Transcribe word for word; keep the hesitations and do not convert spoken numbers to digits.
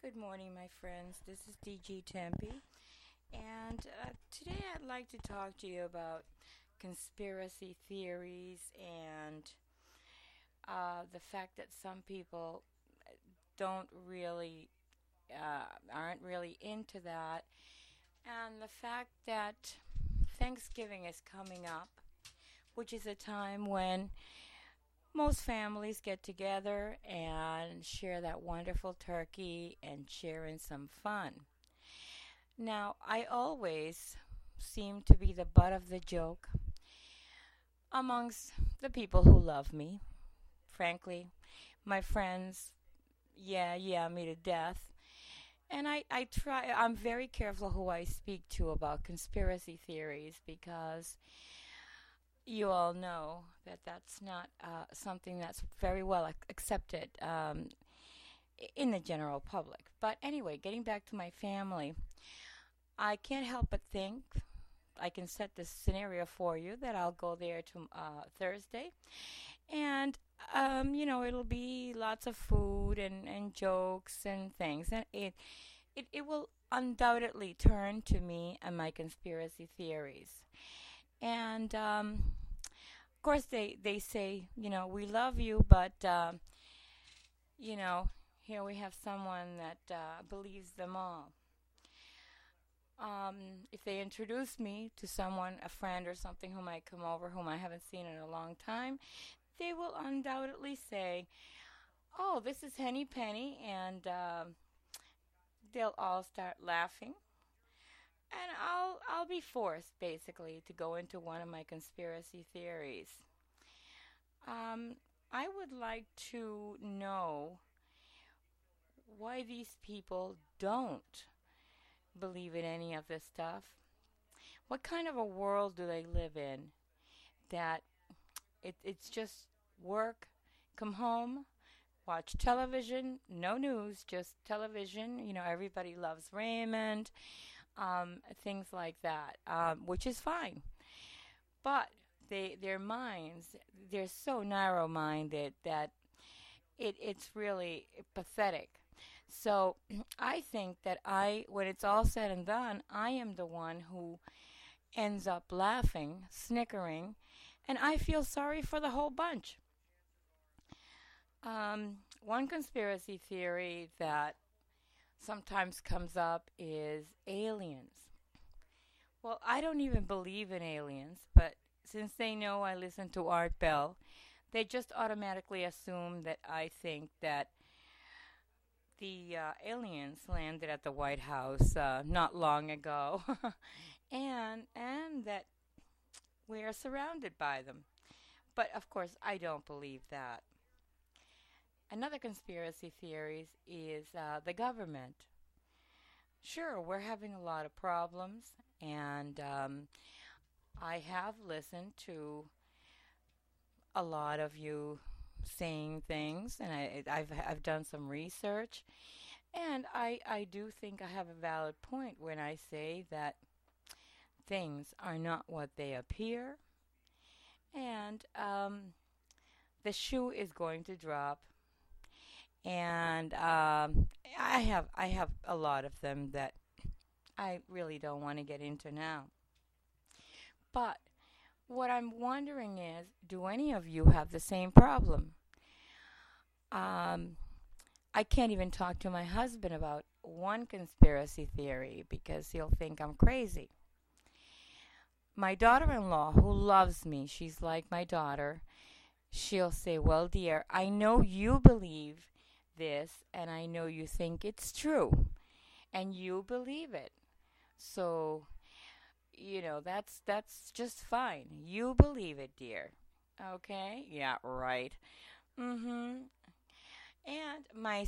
Good morning, my friends. This is D G Tempe, and uh, today I'd like to talk to you about conspiracy theories and uh, the fact that some people don't really, uh, aren't really into that, and the fact that Thanksgiving is coming up, which is a time when most families get together and share that wonderful turkey and share in some fun. Now, I always seem to be the butt of the joke amongst the people who love me. Frankly, my friends, yeah, yeah, me to death. And I, I try, I'm very careful who I speak to about conspiracy theories because you all know that that's not uh, something that's very well ac- accepted um, in the general public. But anyway, getting back to my family, I can't help but think I can set this scenario for you that I'll go there to uh, Thursday, and um, you know it'll be lots of food and, and jokes and things, and it, it it will undoubtedly turn to me and my conspiracy theories. And um, of course, they they say, you know, we love you, but um, you know, here we have someone that uh, believes them all. Um, if they introduce me to someone, a friend or something who might come over whom I haven't seen in a long time, they will undoubtedly say, "Oh, this is Henny Penny," and um, they'll all start laughing, and I'll I'll be forced basically to go into one of my conspiracy theories. Um, I would like to know why these people don't believe in any of this stuff. What kind of a world do they live in that it, it's just work, come home, watch television, no news, just television. You know, everybody loves Raymond, um, things like that, um, which is fine. But they, their minds, they're so narrow-minded that it, it's really pathetic. So I think that I, when it's all said and done, I am the one who ends up laughing, snickering, and I feel sorry for the whole bunch. Um, one conspiracy theory that sometimes comes up is aliens. Well, I don't even believe in aliens, but since they know I listen to Art Bell, they just automatically assume that I think that the uh, aliens landed at the White House uh, not long ago, and and that we are surrounded by them. But of course, I don't believe that. Another conspiracy theory is uh, the government. Sure, we're having a lot of problems, and um, I have listened to a lot of you saying things, and I, I've I've done some research, and I I do think I have a valid point when I say that things are not what they appear, and um, the shoe is going to drop, and um, I have I have a lot of them that I really don't want to get into now. But what I'm wondering is, do any of you have the same problem? Um, I can't even talk to my husband about one conspiracy theory because he'll think I'm crazy. My daughter in law, who loves me, she's like my daughter, she'll say, "Well, dear, I know you believe this, and I know you think it's true, and you believe it. So, you know, that's that's just fine. You believe it, dear. Okay? Yeah, right. Mhm. And my